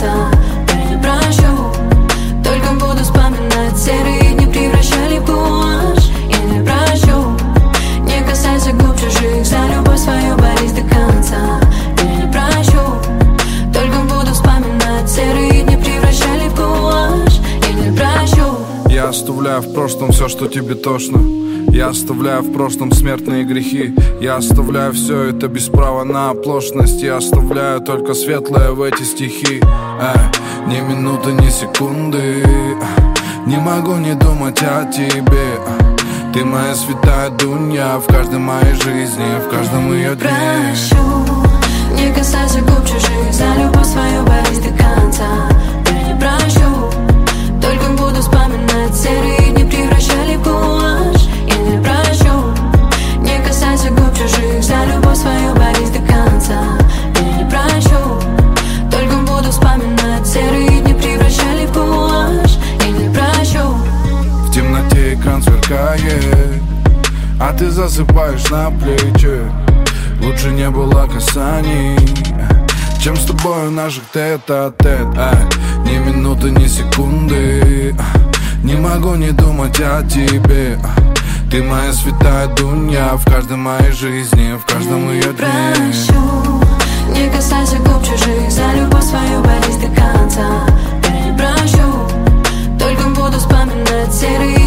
конца. Я не прощу, только буду вспоминать. Серые дни превращали в гуашь. Я не прощу, не касайся губ чужих, за любовь свою борись до конца. Я не прощу, только буду вспоминать. Серые дни превращали в гуашь. Я не прощу. Я оставляю в прошлом все, что тебе тошно. Я оставляю в прошлом смертные грехи. Я оставляю все это без права на оплошность. Я оставляю только светлое в эти стихи. Ни минуты, ни секунды не могу не думать о тебе. Ты моя святая Дунья в каждой моей жизни, в каждом ее дне. Прощу, не касайся губ чужих, за любовь свою борись до конца. Я не прощу, только буду вспоминать. Серые дни превращали в гуашь. Я не прощу, не касайся губ чужих, за любовь свою борись до конца. Я не прощу, только буду вспоминать. Серые дни превращали в гуашь. Я не прощу. В темноте экран сверкает, а ты засыпаешь на плечи. Лучше не было касаний, чем с тобой наших тет-а-тет. Ни минуты, ни секунды не могу не думать о тебе. Ты моя святая Дунья в каждой моей жизни, в каждом ее дне. Прощу, не касайся губ чужих, за любовь свою борись до конца. Я не прощу, только буду вспоминать. Серые